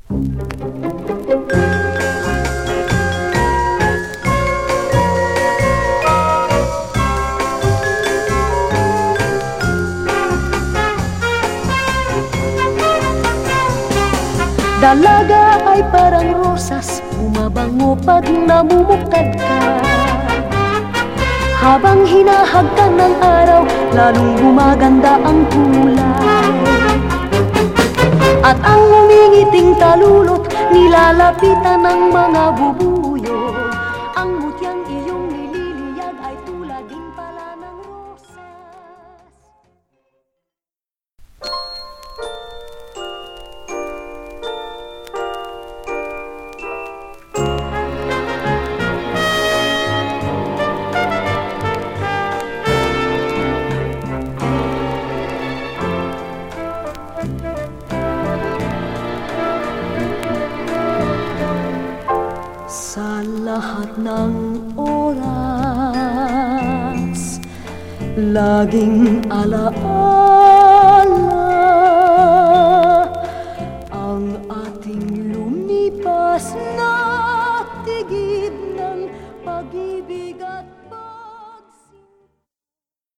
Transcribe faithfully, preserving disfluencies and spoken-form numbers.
Dalaga ay parang rosas, bumabango pag namumukad ka. Habang hinahagkan ng araw, lalong gumaganda ang kulay. At ang humingiting talulot, nilalapitan ng mga bubuyog. Ang mutyang iyong nililiyag ay tulad din pala ng rosas. Sa lahat ng oras, laging alaala